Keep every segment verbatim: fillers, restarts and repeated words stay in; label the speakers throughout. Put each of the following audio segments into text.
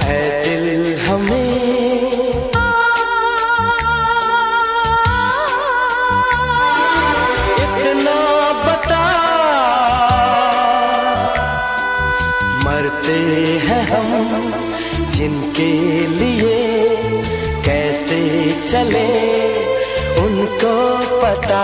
Speaker 1: है दिल हमें इतना बता, मरते हैं हम जिनके लिए, कैसे चले उनको पता।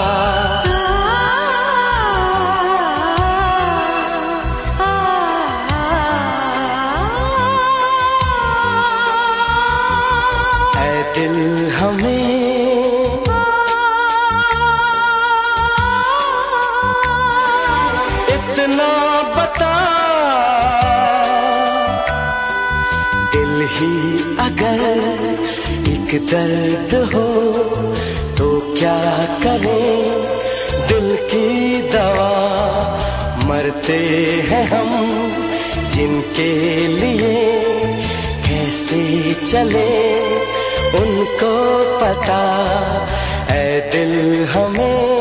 Speaker 1: दिल हमें इतना बता, दिल ही अगर एक दर्द हो तो क्या करें दिल की दवा। मरते हैं हम जिनके लिए, कैसे चले उनको पता। ऐ दिल हमें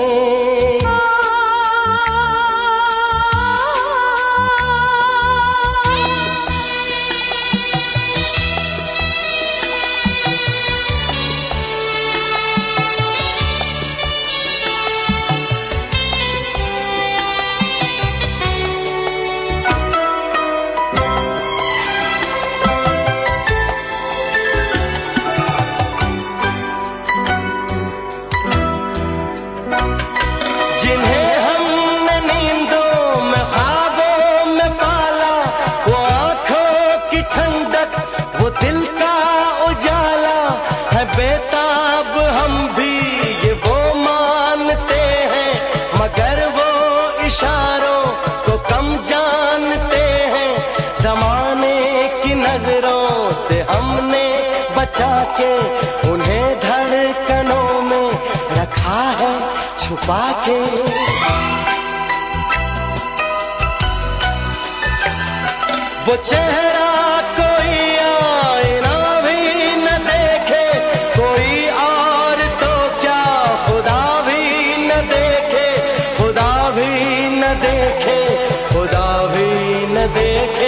Speaker 1: बेताब हम भी ये वो मानते हैं, मगर वो इशारों को कम जानते हैं। ज़माने की नजरों से हमने बचा के उन्हें धड़कनों में रखा है छुपा के। वो चेहरा कोई आईना भी न देखे, कोई और तो क्या खुदा भी न देखे, खुदा भी न देखे, खुदा भी न देखे।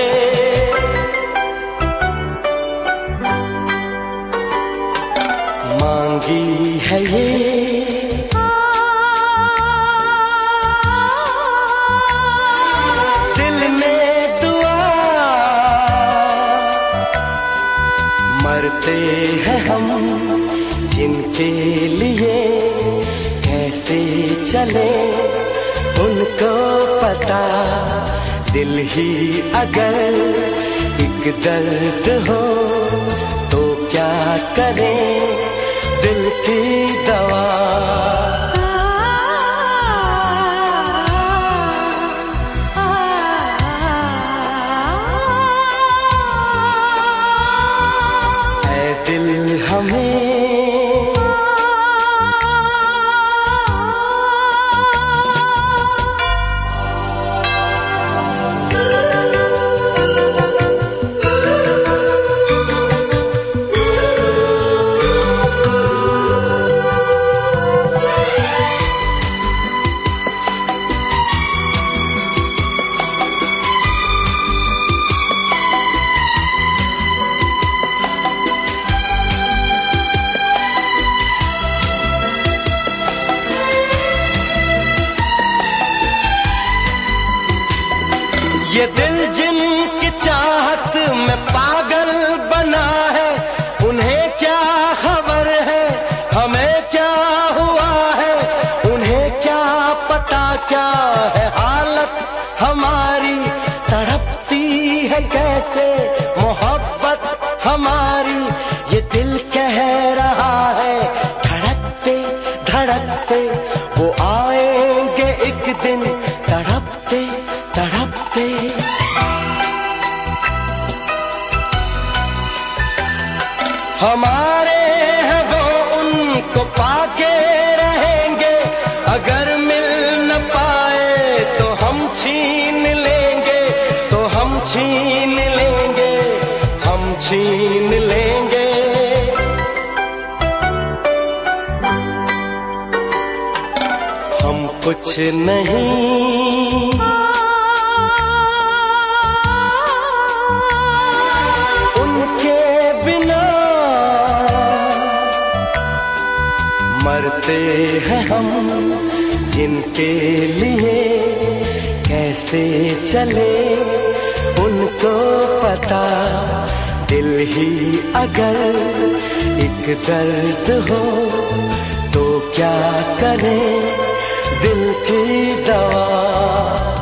Speaker 1: मांगी है ये दिल ने दुआ, मरते हैं हम जिनके लिए, कैसे चले उनको पता। दिल ही अगर एक दर्द हो तो क्या करें दिल की दवा। है दिल हमें ये दिल जिनकी चाहत में पागल बना है, उन्हें क्या खबर है हमें क्या हुआ है। उन्हें क्या पता क्या है हालत हमारी, तड़पती है कैसे मोहब्बत हमारी। ये दिल कह रहा है धड़कते धड़कते, वो आएंगे एक दिन तड़पते तड़पते। हमारे हैं वो उनको पाके रहेंगे, अगर मिल न पाए तो हम छीन लेंगे, तो हम छीन लेंगे, हम छीन लेंगे। हम कुछ नहीं मरते हैं हम जिनके लिए, कैसे चले उनको पता। दिल ही अगर एक दर्द हो तो क्या करें दिल की दवा।